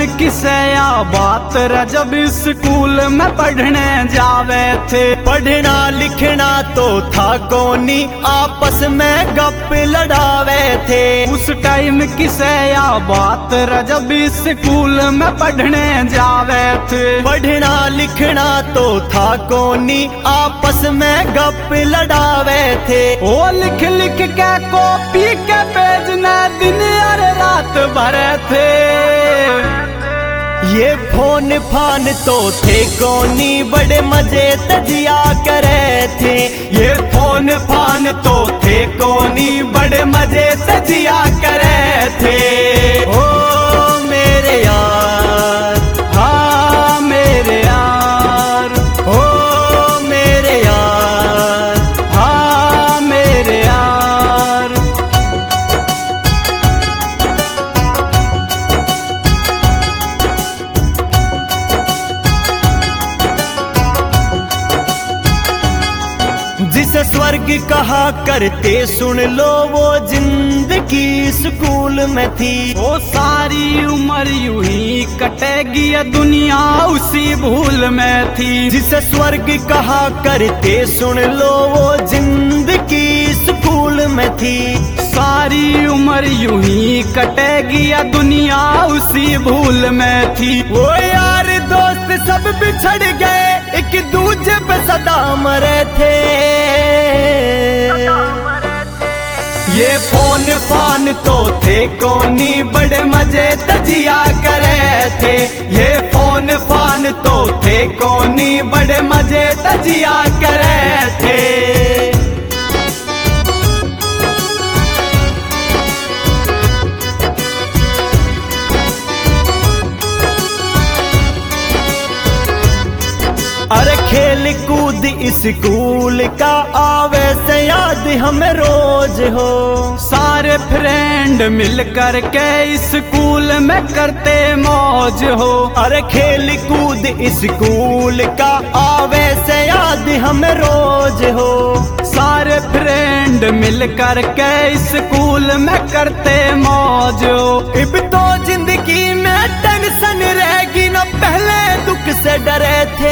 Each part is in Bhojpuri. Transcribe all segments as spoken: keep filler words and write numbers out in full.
किसे या बात रे जब स्कूल में पढ़ने जावे थे। पढ़ना लिखना तो था कोनी, आपस में गप लड़ावे थे। उस टाइम किसे या बात रे जब स्कूल में पढ़ने जावे थे। पढ़ना लिखना तो था कोनी, आपस में गप लड़ावे थे। ओ लिख लिख के कॉपी के पेज ने दिन और रात भरे थे। ये फोन फान तो थे कोनी, बड़े मजे तजिया करे थे। ये फोन फान तो थे कोनी, बड़े मजे तजिया करे थे। ओ मेरे यार, हाँ मेरे यार, ओ मेरे यार, हाँ मेरे यार। जिसे स्वर्ग कहा करते सुन लो, वो जिंदगी स्कूल में थी। वो सारी उम्र यूं ही कटेगी, ये दुनिया उसी भूल में थी। जिसे स्वर्ग कहा करते सुन लो, वो जिंदगी स्कूल में थी। सारी उम्र यूं ही कटेगी, ये दुनिया उसी भूल में थी। वो यार दोस्त सब बिछड़ गए, एक दूजे पे सदा मरे थे। ये फोन फान तो थे कोनी, बड़े मजे तजिया करे थे। ये फोन फान तो थे कोनी, बड़े मजे तजिया करे थे। अरे खेल कूद स्कूल का आवे से याद हमें रोज हो। सारे फ्रेंड मिल कर के स्कूल में करते मौज हो। अरे खेल कूद स्कूल का आवे से याद हमें रोज हो। सारे फ्रेंड मिल कर के स्कूल में करते मौज हो। अब तो जिंदगी में टेंशन रहेगी न, पहले दुख से डरे थे।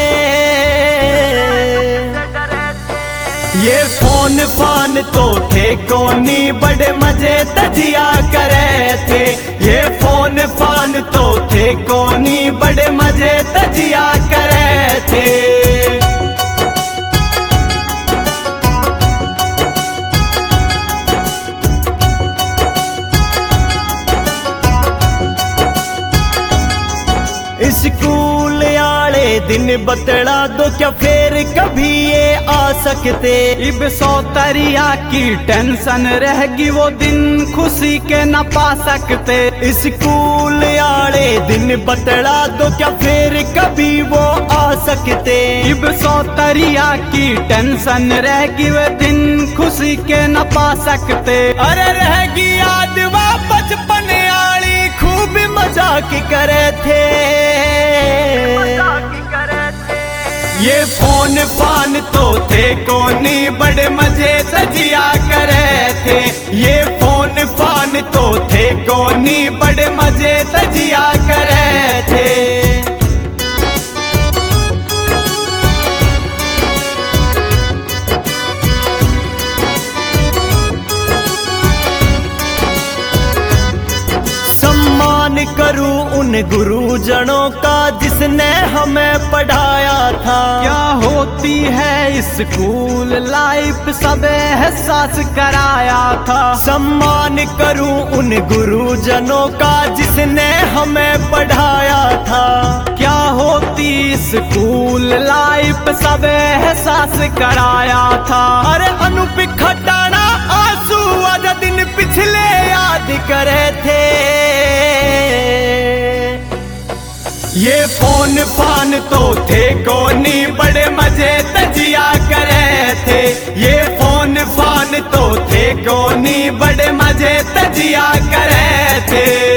ये फोन फान तो थे कोनी, बड़े मजे तजिया करे थे। ये फोन फान तो थे कोनी, बड़े मजे तजिया करे थे। स्कूल आले दिन बतला दो, क्या फिर कभी ये आ सकते। इब सौतरिया की टेंशन रहेगी, वो दिन खुशी के न पा सकते। स्कूल आले दिन बतला दो, क्या फिर कभी वो आ सकते। इब सौतरिया की टेंशन रहेगी, वो दिन खुशी के न पा सकते। अरे रहेगी याद वो बचपन आली, खूब मजाक करे थे। ये फोन फान तो थे कोनी, बड़े मजे तजिया करे थे। ये फोन फान तो थे कोनी, बड़े मजे तजिया करे थे। करूं उन गुरुजनों का जिसने हमें पढ़ाया था। क्या होती है स्कूल लाइफ, सब एहसास कराया था। सम्मान करूं उन गुरुजनों का जिसने हमें पढ़ाया था। क्या होती स्कूल लाइफ, सब एहसास कराया था। अरे अनूप खटाना आंसू आधा दिन पिछले याद करे थे। ये फोन फान तो थे कोनी, बड़े मजे तजिया करे थे। ये फोन फान तो थे कोनी, बड़े मजे तजिया करे थे।